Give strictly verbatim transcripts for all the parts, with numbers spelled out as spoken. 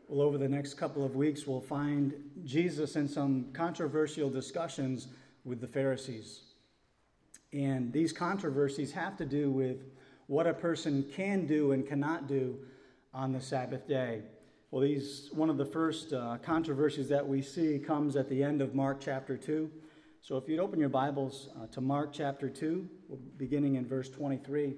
Well, over the next couple of weeks, we'll find Jesus in some controversial discussions with the Pharisees. And these controversies have to do with what a person can do and cannot do on the Sabbath day. Well, these one of the first uh, controversies that we see comes at the end of Mark chapter two. So if you'd open your Bibles uh, to Mark chapter two, beginning in verse twenty-three.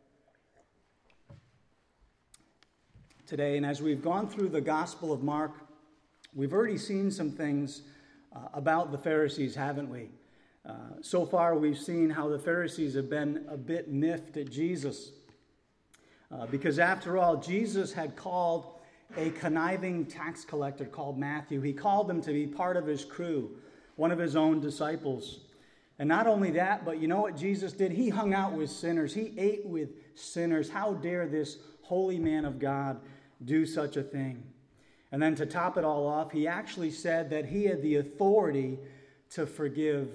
Today, and as we've gone through the Gospel of Mark, we've already seen some things uh, about the Pharisees, haven't we? Uh, so far, we've seen how the Pharisees have been a bit miffed at Jesus. Uh, because after all, Jesus had called a conniving tax collector called Matthew. He called him to be part of his crew, one of his own disciples. And not only that, but you know what Jesus did? He hung out with sinners. He ate with sinners. How dare this holy man of God do such a thing? And then to top it all off, he actually said that he had the authority to forgive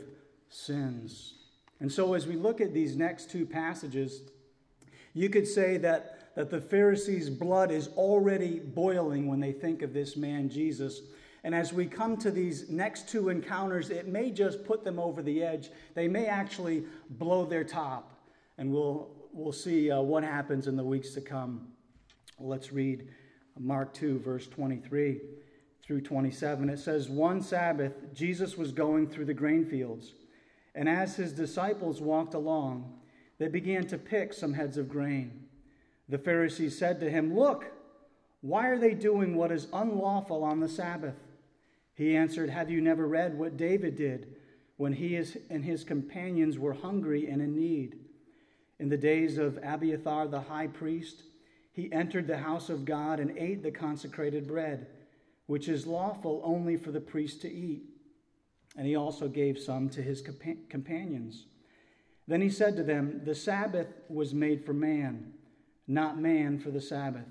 sins. And so as we look at these next two passages, you could say that, that the Pharisees' blood is already boiling when they think of this man Jesus. And as we come to these next two encounters, it may just put them over the edge. They may actually blow their top. And we'll, we'll see uh, what happens in the weeks to come. Let's read Mark two, verse twenty-three through twenty-seven. It says, "One Sabbath, Jesus was going through the grain fields, and as his disciples walked along, they began to pick some heads of grain. The Pharisees said to him, 'Look, why are they doing what is unlawful on the Sabbath?' He answered, 'Have you never read what David did when he and his companions were hungry and in need? In the days of Abiathar the high priest, he entered the house of God and ate the consecrated bread, which is lawful only for the priest to eat. And he also gave some to his compa- companions. Then he said to them, 'The Sabbath was made for man, not man for the Sabbath.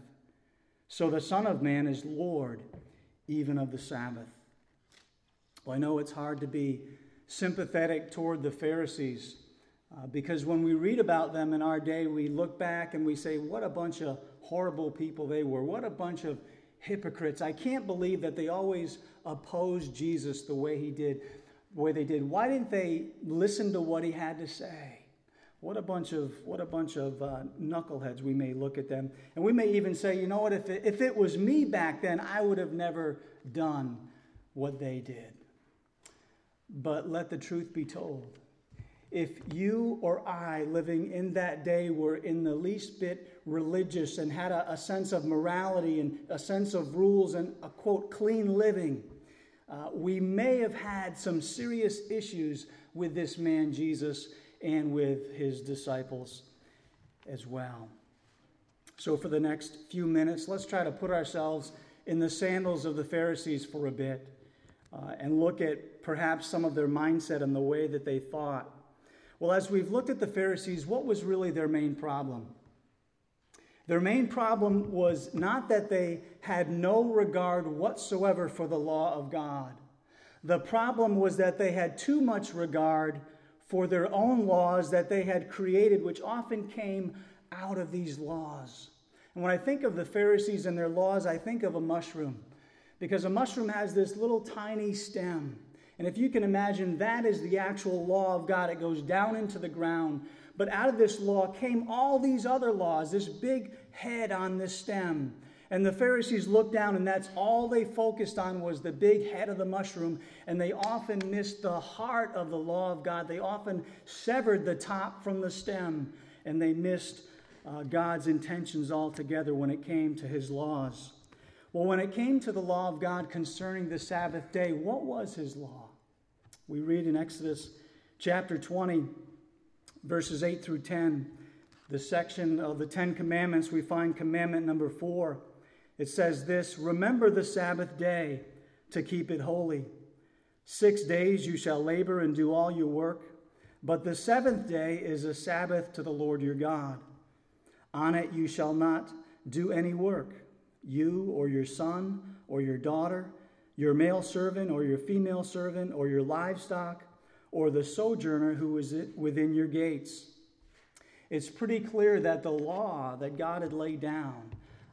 So the Son of Man is Lord even of the Sabbath.'" Well, I know it's hard to be sympathetic toward the Pharisees uh, because when we read about them in our day, we look back and we say, what a bunch of horrible people they were. What a bunch of hypocrites. I can't believe that they always opposed Jesus the way he did, the way they did. Why didn't they listen to what he had to say? What a bunch of what a bunch of uh, knuckleheads we may look at them. And we may even say, you know what, if it, if it was me back then, I would have never done what they did. But let the truth be told. If you or I, living in that day, were in the least bit religious and had a, a sense of morality and a sense of rules and a, quote, clean living, uh, we may have had some serious issues with this man Jesus and with his disciples as well. So for the next few minutes, let's try to put ourselves in the sandals of the Pharisees for a bit uh, and look at perhaps some of their mindset and the way that they thought. Well, as we've looked at the Pharisees, what was really their main problem? Their main problem was not that they had no regard whatsoever for the law of God. The problem was that they had too much regard for their own laws that they had created, which often came out of these laws. And when I think of the Pharisees and their laws, I think of a mushroom, because a mushroom has this little tiny stem. And if you can imagine, that is the actual law of God. It goes down into the ground. But out of this law came all these other laws, this big head on this stem. And the Pharisees looked down, and that's all they focused on was the big head of the mushroom. And they often missed the heart of the law of God. They often severed the top from the stem. And they missed uh, God's intentions altogether when it came to his laws. Well, when it came to the law of God concerning the Sabbath day, what was his law? We read in Exodus chapter twenty, verses eight through ten, the section of the Ten Commandments, we find commandment number four. It says this, "Remember the Sabbath day to keep it holy. Six days you shall labor and do all your work, but the seventh day is a Sabbath to the Lord your God. On it you shall not do any work, you or your son or your daughter, your male servant or your female servant, or your livestock, or the sojourner who is within your gates." It's pretty clear that the law that God had laid down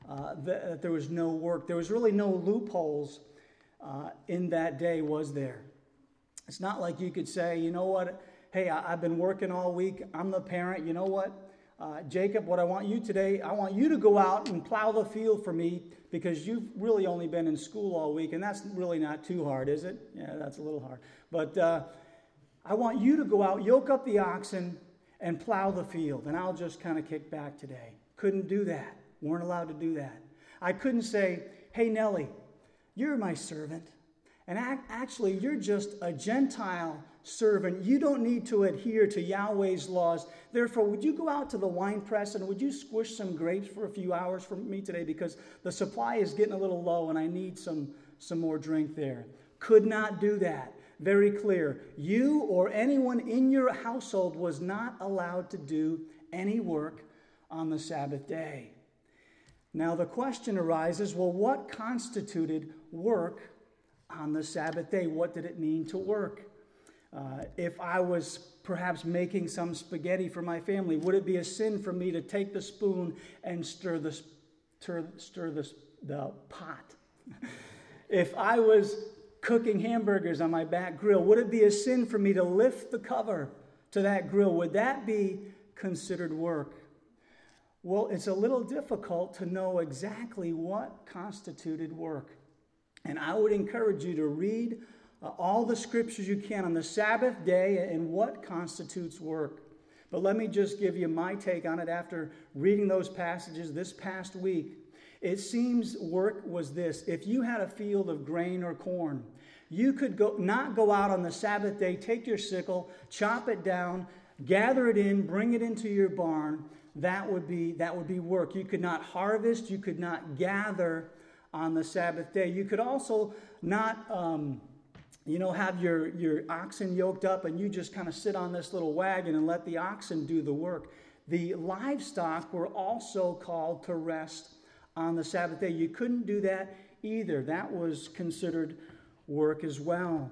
uh, that, that there was no work. There was really no loopholes uh, in that day, was there? It's not like you could say, you know what, hey, I, I've been working all week. I'm the parent. You know what, uh, Jacob, what I want you today, I want you to go out and plow the field for me because you've really only been in school all week, and that's really not too hard, is it? Yeah, that's a little hard. But uh, I want you to go out, yoke up the oxen, and plow the field, and I'll just kind of kick back today. Couldn't do that. Weren't allowed to do that. I couldn't say, hey, Nellie, you're my servant, and actually you're just a Gentile servant. You don't need to adhere to Yahweh's laws. Therefore, would you go out to the wine press and would you squish some grapes for a few hours for me today because the supply is getting a little low and I need some, some more drink there. Could not do that. Very clear. You or anyone in your household was not allowed to do any work on the Sabbath day. Now the question arises, well, what constituted work on the Sabbath day? What did it mean to work? Uh, if I was perhaps making some spaghetti for my family, would it be a sin for me to take the spoon and stir the, stir, stir the, the pot? If I was cooking hamburgers on my back grill, would it be a sin for me to lift the cover to that grill? Would that be considered work? Well, it's a little difficult to know exactly what constituted work. And I would encourage you to read uh, all the scriptures you can on the Sabbath day and what constitutes work. But let me just give you my take on it after reading those passages this past week. It seems work was this. If you had a field of grain or corn, you could go not go out on the Sabbath day, take your sickle, chop it down, gather it in, bring it into your barn. That would be that would be work. You could not harvest, you could not gather on the Sabbath day. You could also not, um, you know, have your, your oxen yoked up and you just kind of sit on this little wagon and let the oxen do the work. The livestock were also called to rest on the Sabbath day. You couldn't do that either. That was considered work as well.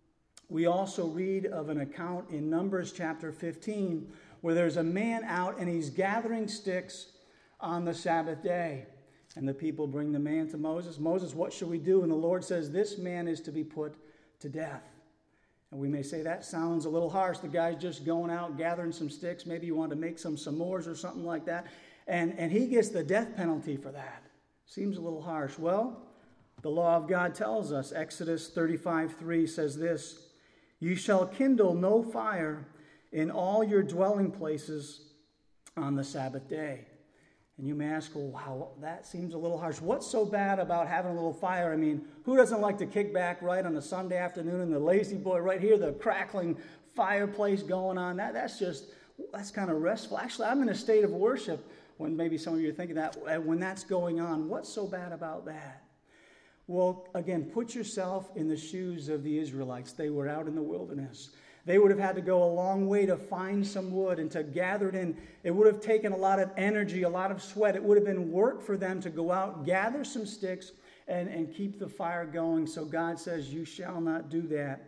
We also read of an account in Numbers chapter fifteen where there's a man out and he's gathering sticks on the Sabbath day. And the people bring the man to Moses. Moses, what should we do? And the Lord says, this man is to be put to death. And we may say that sounds a little harsh. The guy's just going out gathering some sticks. Maybe you want to make some s'mores or something like that. And, and he gets the death penalty for that. Seems a little harsh. Well, the law of God tells us, Exodus thirty-five three says this, you shall kindle no fire in all your dwelling places on the Sabbath day. And you may ask, well, wow, that seems a little harsh. What's so bad about having a little fire? I mean, who doesn't like to kick back right on a Sunday afternoon and the lazy boy right here, the crackling fireplace going on? That That's just, that's kind of restful. Actually, I'm in a state of worship when maybe some of you are thinking that, when that's going on. What's so bad about that? Well, again, put yourself in the shoes of the Israelites. They were out in the wilderness. They would have had to go a long way to find some wood and to gather it in. It would have taken a lot of energy, a lot of sweat. It would have been work for them to go out, gather some sticks, and, and keep the fire going. So God says, you shall not do that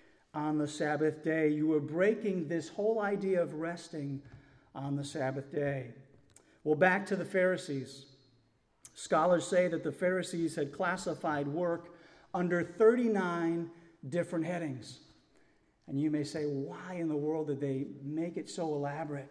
on the Sabbath day. You were breaking this whole idea of resting on the Sabbath day. Well, back to the Pharisees. Scholars say that the Pharisees had classified work under thirty-nine different headings. And you may say, why in the world did they make it so elaborate?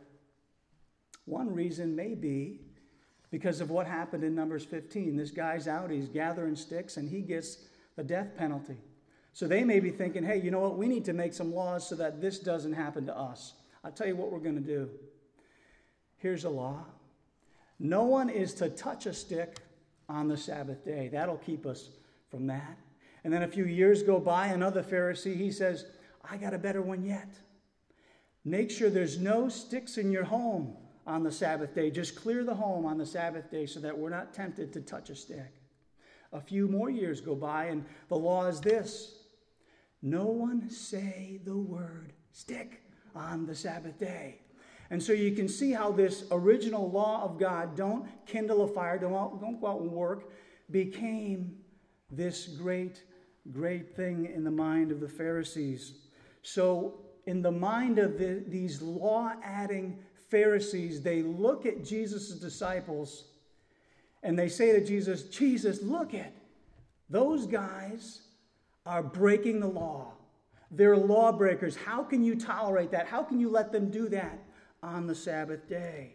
One reason may be because of what happened in Numbers fifteen. This guy's out, he's gathering sticks, and he gets the death penalty. So they may be thinking, hey, you know what? We need to make some laws so that this doesn't happen to us. I'll tell you what we're going to do. Here's a law. No one is to touch a stick on the Sabbath day. That'll keep us from that. And then a few years go by, another Pharisee, he says, I got a better one yet. Make sure there's no sticks in your home on the Sabbath day. Just clear the home on the Sabbath day so that we're not tempted to touch a stick. A few more years go by, and the law is this. No one say the word stick on the Sabbath day. And so you can see how this original law of God, don't kindle a fire, don't, don't go out and work, became this great, great thing in the mind of the Pharisees. So in the mind of the, these law-adding Pharisees, they look at Jesus' disciples And they say to Jesus, Jesus, look at those guys are breaking the law. They're lawbreakers. How can you tolerate that? How can you let them do that on the Sabbath day?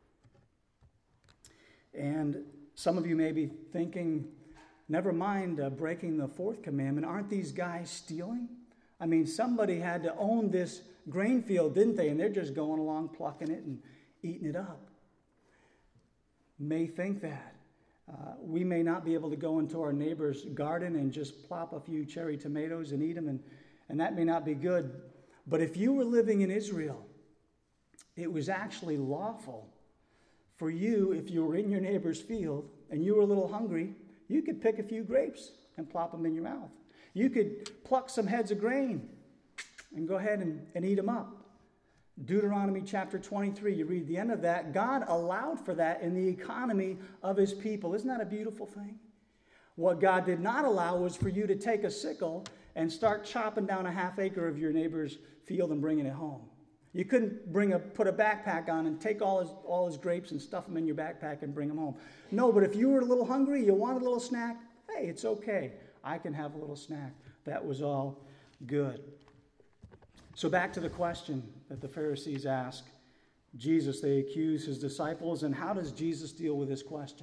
And some of you may be thinking, never mind uh, breaking the fourth commandment. Aren't these guys stealing? I mean, somebody had to own this grain field, didn't they? And they're just going along plucking it and eating it up. May think that. Uh, we may not be able to go into our neighbor's garden and just plop a few cherry tomatoes and eat them, and, and that may not be good. But if you were living in Israel, it was actually lawful for you, if you were in your neighbor's field and you were a little hungry, you could pick a few grapes and plop them in your mouth. You could pluck some heads of grain and go ahead and, and eat them up. Deuteronomy chapter twenty-three, you read the end of that. God allowed for that in the economy of his people. Isn't that a beautiful thing? What God did not allow was for you to take a sickle and start chopping down a half acre of your neighbor's field and bringing it home. You couldn't bring a put a backpack on and take all his all his grapes and stuff them in your backpack and bring them home. No, but if you were a little hungry, you wanted a little snack, hey, it's okay. I can have a little snack. That was all good. So back to the question that the Pharisees ask Jesus. They accuse his disciples, and how does Jesus deal with this question?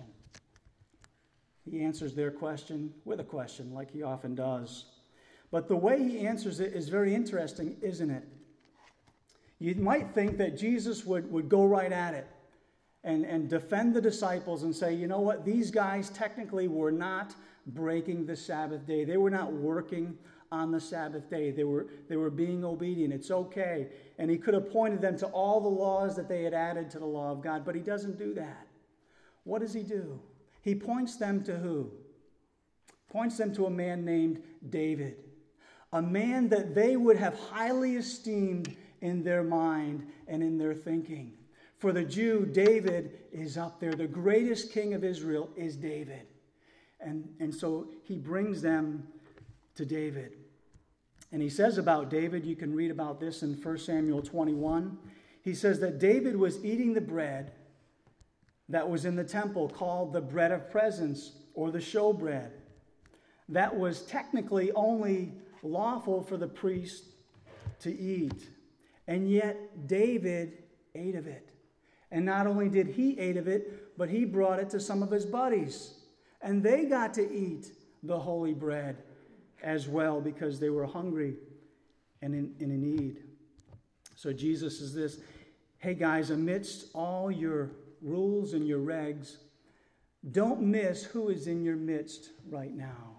He answers their question with a question, like he often does. But the way he answers it is very interesting, isn't it? You might think that Jesus would, would go right at it and, and defend the disciples and say, you know what, these guys technically were not breaking the Sabbath day. They were not working on the Sabbath day. They were, they were being obedient. It's okay. And he could have pointed them to all the laws that they had added to the law of God, but he doesn't do that. What does he do? He points them to who? Points them to a man named David, a man that they would have highly esteemed in their mind and in their thinking. For the Jew, David is up there. The greatest king of Israel is David. And, and so he brings them to David. And he says about David, you can read about this in First Samuel twenty-one. He says that David was eating the bread that was in the temple called the bread of presence, or the showbread. That was technically only lawful for the priest to eat. And yet David ate of it. And not only did he eat of it, but he brought it to some of his buddies. And they got to eat the holy bread as well because they were hungry and in, and in need. So Jesus is this, hey guys, amidst all your rules and your regs, don't miss who is in your midst right now.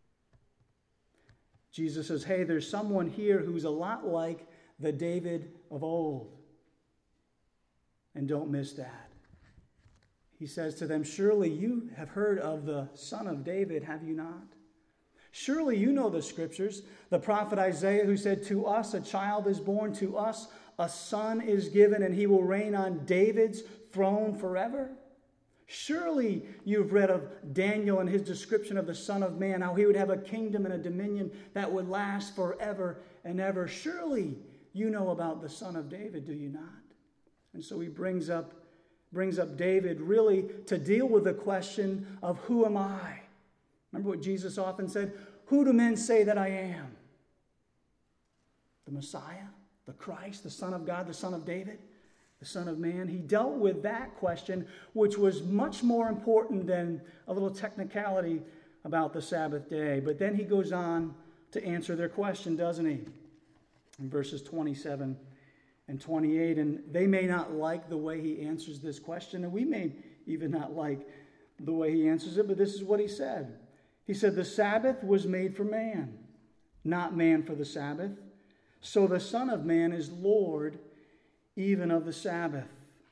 Jesus says, hey, there's someone here who's a lot like the David of old. And don't miss that. He says to them, surely you have heard of the Son of David, have you not? Surely you know the scriptures. The prophet Isaiah, who said, to us a child is born, to us a son is given, and he will reign on David's throne forever. Surely you've read of Daniel and his description of the Son of Man, how he would have a kingdom and a dominion that would last forever and ever. Surely you know about the Son of David, do you not? And so he brings up, brings up David really to deal with the question of who am I? Remember what Jesus often said? Who do men say that I am? The Messiah, the Christ, the Son of God, the Son of David, the Son of Man. He dealt with that question, which was much more important than a little technicality about the Sabbath day. But then he goes on to answer their question, doesn't he? In verses twenty-seven and twenty-eight, and they may not like the way he answers this question, and we may even not like the way he answers it, but this is what he said. He said, the Sabbath was made for man, not man for the Sabbath. So the Son of Man is Lord even of the Sabbath.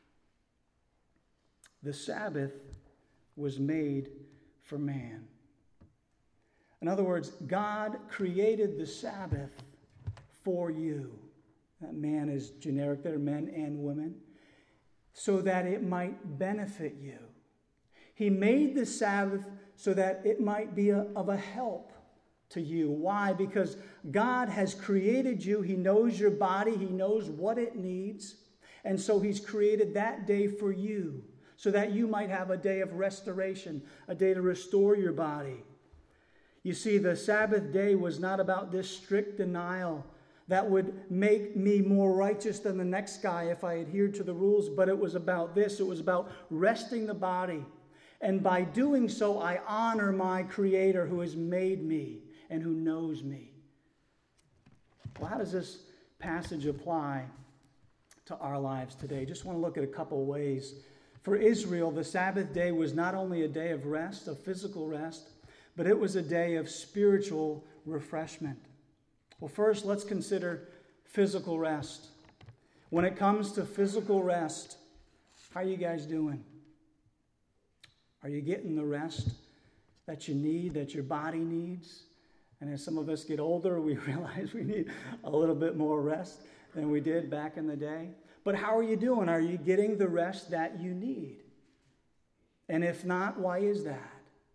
The Sabbath was made for man. In other words, God created the Sabbath for you. That man is generic there, men and women, so that it might benefit you. He made the Sabbath so that it might be a, of a help to you. Why? Because God has created you. He knows your body. He knows what it needs. And so he's created that day for you so that you might have a day of restoration, a day to restore your body. You see, the Sabbath day was not about this strict denial that would make me more righteous than the next guy if I adhered to the rules, but it was about this. It was about resting the body. And by doing so, I honor my Creator who has made me and who knows me. Well, how does this passage apply to our lives today? Just want to look at a couple ways. For Israel, the Sabbath day was not only a day of rest, of physical rest, but it was a day of spiritual refreshment. Well, first, let's consider physical rest. When it comes to physical rest, how are you guys doing? Are you getting the rest that you need, that your body needs? And as some of us get older, we realize we need a little bit more rest than we did back in the day. But how are you doing? Are you getting the rest that you need? And if not, why is that?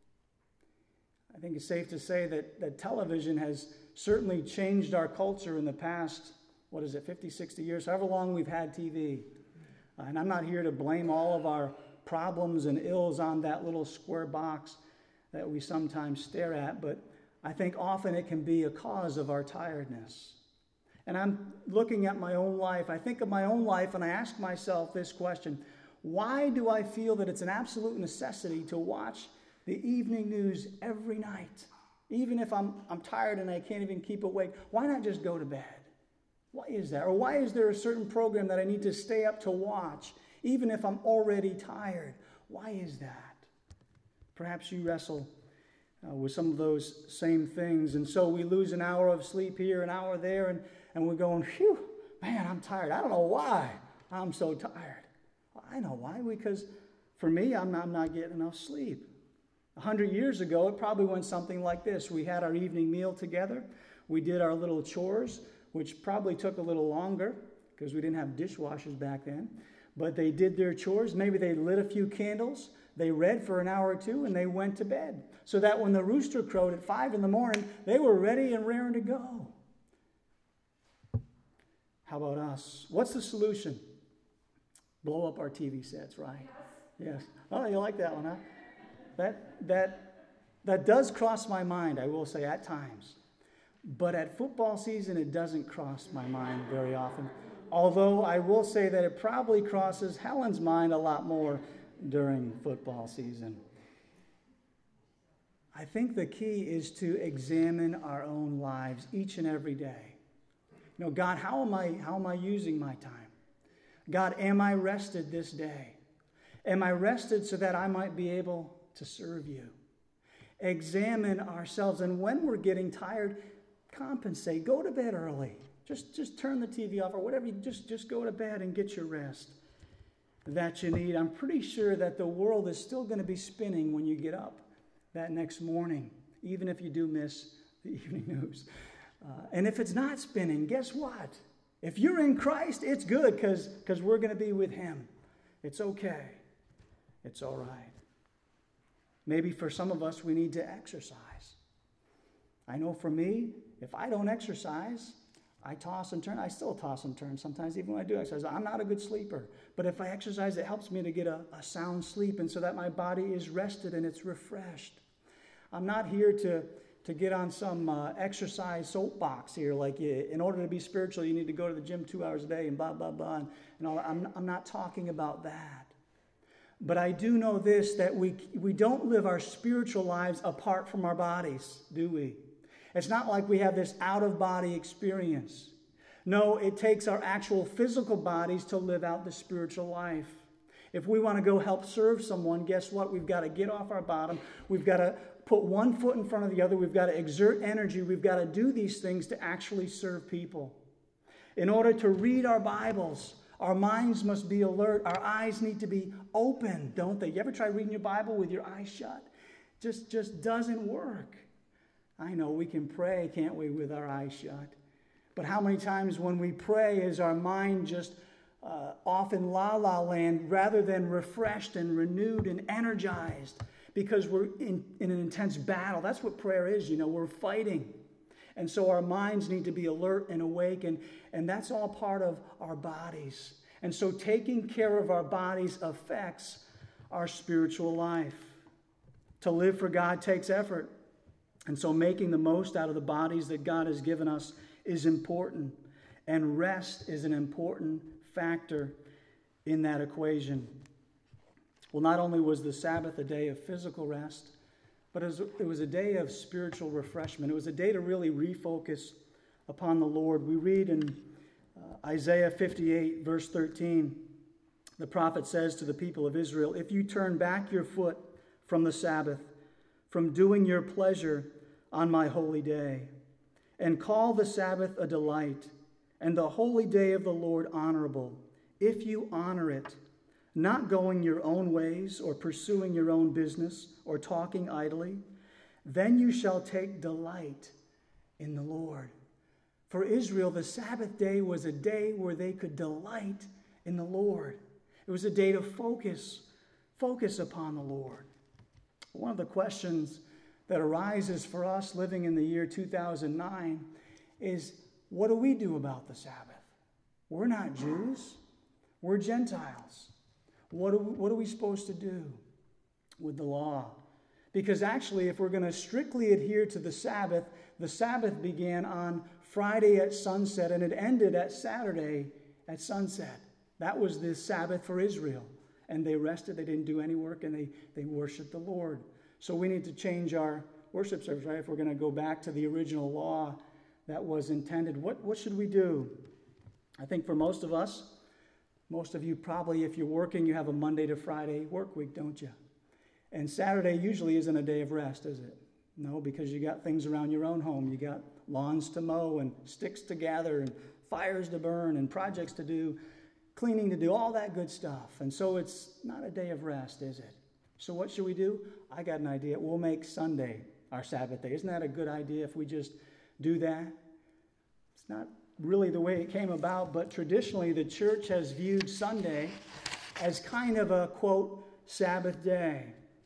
I think it's safe to say that, that television has certainly changed our culture in the past, what is it, fifty, sixty years, however long we've had T V. Uh, and I'm not here to blame all of our problems and ills on that little square box that we sometimes stare at, but I think often it can be a cause of our tiredness. And I'm looking at my own life. I think of my own life and I ask myself this question: why do I feel that it's an absolute necessity to watch the evening news every night? Even if I'm, I'm tired and I can't even keep awake, why not just go to bed? Why is that? Or why is there a certain program that I need to stay up to watch, even if I'm already tired? Why is that? Perhaps you wrestle uh, with some of those same things. And so we lose an hour of sleep here, an hour there, and, and we're going, phew, man, I'm tired. I don't know why I'm so tired. Well, I know why. Because for me, I'm not, I'm not getting enough sleep. A hundred years ago, it probably went something like this. We had our evening meal together. We did our little chores, which probably took a little longer because we didn't have dishwashers back then. But they did their chores. Maybe they lit a few candles. They read for an hour or two, and they went to bed. So that when the rooster crowed at five in the morning, they were ready and raring to go. How about us? What's the solution? Blow up our T V sets, right? Yes. Oh, you like that one, huh? That, that, that does cross my mind, I will say, at times. But at football season, it doesn't cross my mind very often. Although I will say that it probably crosses Helen's mind a lot more during football season. I think the key is to examine our own lives each and every day. You know, God, how am I, how am I using my time? God, am I rested this day? Am I rested so that I might be able to serve you? Examine ourselves, and when we're getting tired, compensate. Go to bed early. Just, just turn the T V off or whatever. You just, just go to bed and get your rest that you need. I'm pretty sure that the world is still going to be spinning when you get up that next morning, even if you do miss the evening news. Uh, and if it's not spinning, guess what? If you're in Christ, it's good because because we're going to be with Him. It's okay. It's all right. Maybe for some of us, we need to exercise. I know for me, if I don't exercise, I toss and turn. I still toss and turn sometimes, even when I do exercise. I'm not a good sleeper. But if I exercise, it helps me to get a, a sound sleep, and so that my body is rested and it's refreshed. I'm not here to, to get on some uh, exercise soapbox here, like you, in order to be spiritual, you need to go to the gym two hours a day and blah, blah, blah. And, and all. I'm, I'm not talking about that. But I do know this, that we, we don't live our spiritual lives apart from our bodies, do we? It's not like we have this out-of-body experience. No, it takes our actual physical bodies to live out the spiritual life. If we want to go help serve someone, guess what? We've got to get off our bottom. We've got to put one foot in front of the other. We've got to exert energy. We've got to do these things to actually serve people. In order to read our Bibles, our minds must be alert. Our eyes need to be open, don't they? You ever try reading your Bible with your eyes shut? Just, just doesn't work. I know we can pray, can't we, with our eyes shut? But how many times when we pray is our mind just uh, off in la-la land rather than refreshed and renewed and energized because we're in, in an intense battle? That's what prayer is, you know, we're fighting. And so our minds need to be alert and awake, and, and that's all part of our bodies. And so taking care of our bodies affects our spiritual life. To live for God takes effort. And so making the most out of the bodies that God has given us is important. And rest is an important factor in that equation. Well, not only was the Sabbath a day of physical rest, but it was, it was a day of spiritual refreshment. It was a day to really refocus upon the Lord. We read in uh, Isaiah fifty-eight, verse thirteen, the prophet says to the people of Israel, "If you turn back your foot from the Sabbath, from doing your pleasure on my holy day, and call the Sabbath a delight, and the holy day of the Lord honorable, if you honor it, not going your own ways or pursuing your own business or talking idly, then you shall take delight in the Lord." For Israel, the Sabbath day was a day where they could delight in the Lord. It was a day to focus, focus upon the Lord. One of the questions that arises for us living in the year two thousand nine is, what do we do about the Sabbath? We're not Jews. We're Gentiles. What are we, what are we supposed to do with the law? Because actually, if we're going to strictly adhere to the Sabbath, the Sabbath began on Friday at sunset and it ended at Saturday at sunset. That was the Sabbath for Israel. And they rested, they didn't do any work, and they, they worshiped the Lord. So we need to change our worship service, right? If we're going to go back to the original law that was intended, what, what should we do? I think for most of us, most of you probably, if you're working, you have a Monday to Friday work week, don't you? And Saturday usually isn't a day of rest, is it? No, because you got things around your own home. You got lawns to mow and sticks to gather and fires to burn and projects to do, cleaning to do, all that good stuff. And so it's not a day of rest, is it? So what should we do? I got an idea. We'll make Sunday our Sabbath day. Isn't that a good idea if we just do that? It's not really the way it came about, but traditionally the church has viewed Sunday as kind of a, quote, Sabbath day.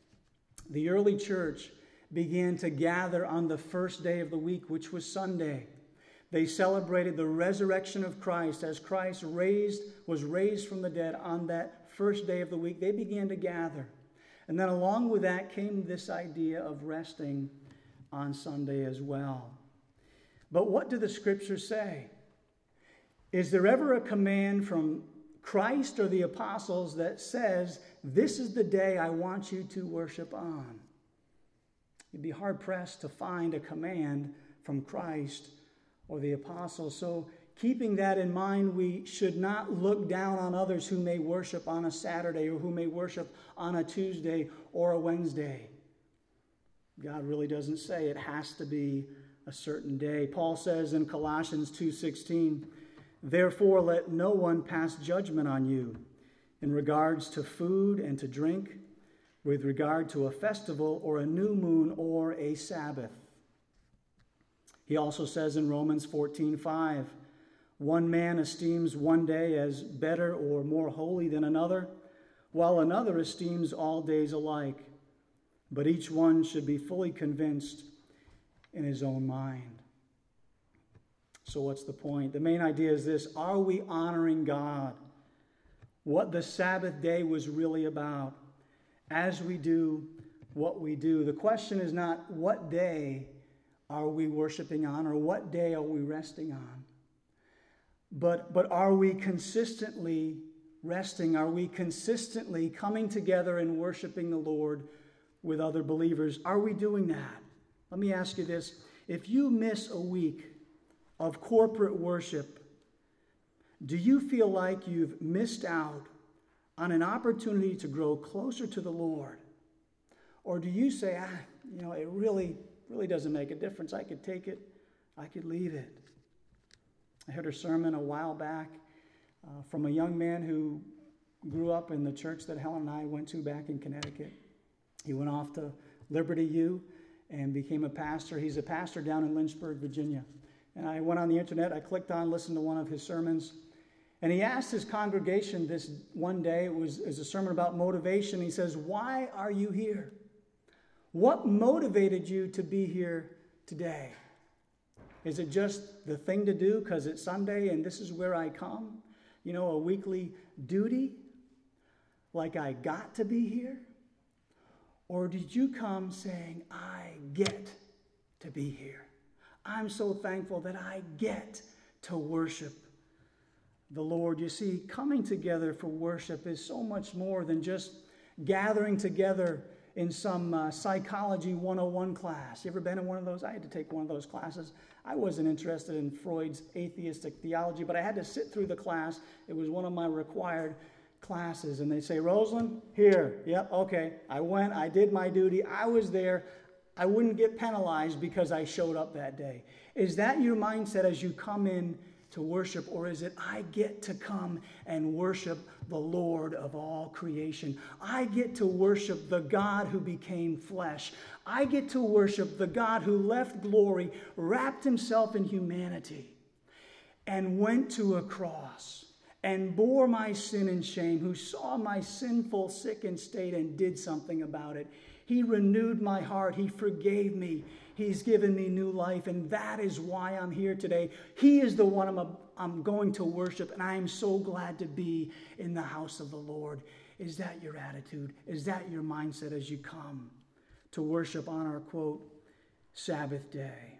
The early church began to gather on the first day of the week, which was Sunday. They celebrated the resurrection of Christ as Christ raised, was raised from the dead on that first day of the week. They began to gather. And then along with that came this idea of resting on Sunday as well. But what do the scriptures say? Is there ever a command from Christ or the apostles that says, this is the day I want you to worship on? You'd be hard-pressed to find a command from Christ or the apostles. So keeping that in mind, we should not look down on others who may worship on a Saturday or who may worship on a Tuesday or a Wednesday. God really doesn't say it has to be a certain day. Paul says in Colossians two sixteen, "Therefore let no one pass judgment on you in regards to food and to drink, with regard to a festival or a new moon or a Sabbath." He also says in Romans fourteen five, "One man esteems one day as better or more holy than another, while another esteems all days alike. But each one should be fully convinced in his own mind." So what's the point? The main idea is this: are we honoring God? What the Sabbath day was really about as we do what we do. The question is not what day are we worshiping on or what day are we resting on, but, but are we consistently resting? Are we consistently coming together and worshiping the Lord with other believers? Are we doing that? Let me ask you this. If you miss a week of corporate worship, do you feel like you've missed out on an opportunity to grow closer to the Lord? Or do you say, ah, you know, it really, really doesn't make a difference. I could take it, I could leave it. I heard a sermon a while back uh, from a young man who grew up in the church that Helen and I went to back in Connecticut. He went off to Liberty U and became a pastor. He's a pastor down in Lynchburg, Virginia. And I went on the internet, I clicked on, listened to one of his sermons. And he asked his congregation this one day, it was, it was a sermon about motivation. He says, "Why are you here? What motivated you to be here today? Is it just the thing to do because it's Sunday and this is where I come? You know, a weekly duty? like I got to be here? Or did you come saying, I get to be here? I'm so thankful that I get to worship the Lord. You see, coming together for worship is so much more than just gathering together in some uh, psychology one oh one class. You ever been in one of those? I had to take one of those classes. I wasn't interested in Freud's atheistic theology, but I had to sit through the class. It was one of my required classes. And they say, Rosalind, here. Yep, okay. I went, I did my duty. I was there. I wouldn't get penalized because I showed up that day. Is that your mindset as you come in to worship, or is it, I get to come and worship the Lord of all creation? I get to worship the God who became flesh. I get to worship the God who left glory, wrapped himself in humanity, and went to a cross and bore my sin and shame, who saw my sinful, sickened state and did something about it. He renewed my heart. He forgave me. He's given me new life, and that is why I'm here today. He is the one I'm, I'm going to worship, and I am so glad to be in the house of the Lord. Is that your attitude? Is that your mindset as you come to worship on our, quote, Sabbath day?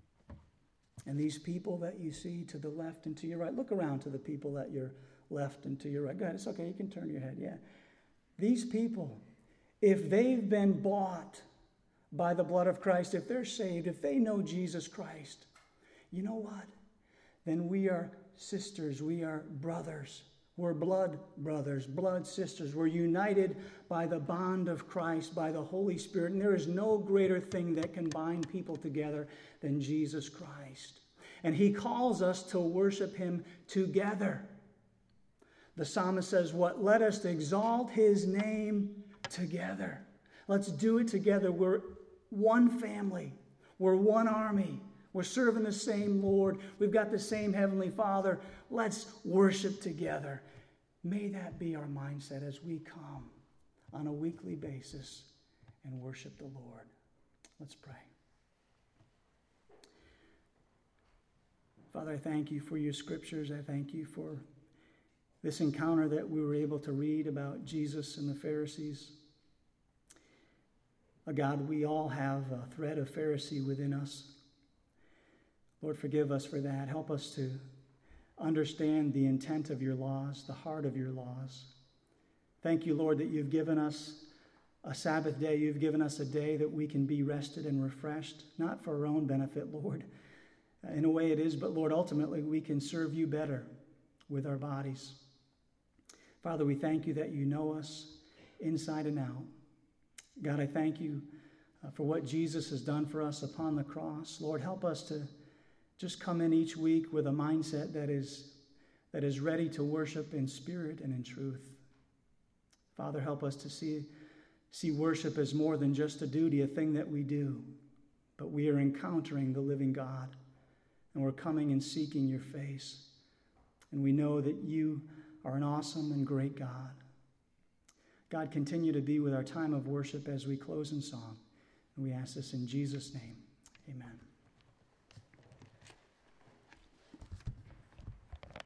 And these people that you see to the left and to your right, look around to the people at your left and to your right. Go ahead, it's okay, you can turn your head, yeah. These people, if they've been bought by the blood of Christ, if they're saved, if they know Jesus Christ, you know what? Then we are sisters, we are brothers. We're blood brothers, blood sisters. We're united by the bond of Christ, by the Holy Spirit. And there is no greater thing that can bind people together than Jesus Christ. And he calls us to worship him together. The psalmist says, what? Let us exalt his name together. Let's do it together. We're one family. We're one army. We're serving the same Lord. We've got the same Heavenly Father. Let's worship together. May that be our mindset as we come on a weekly basis and worship the Lord. Let's pray. Father, I thank you for your scriptures. I thank you for this encounter that we were able to read about Jesus and the Pharisees. Oh God, we all have a thread of Pharisee within us. Lord, forgive us for that. Help us to understand the intent of your laws, the heart of your laws. Thank you, Lord, that you've given us a Sabbath day. You've given us a day that we can be rested and refreshed, not for our own benefit, Lord. In a way it is, but Lord, ultimately we can serve you better with our bodies. Father, we thank you that you know us inside and out. God, I thank you uh, for what Jesus has done for us upon the cross. Lord, help us to just come in each week with a mindset that is, that is ready to worship in spirit and in truth. Father, help us to see, see worship as more than just a duty, a thing that we do, but we are encountering the living God, and we're coming and seeking your face. And we know that you are an awesome and great God. God, continue to be with our time of worship as we close in song. And we ask this in Jesus' name. Amen.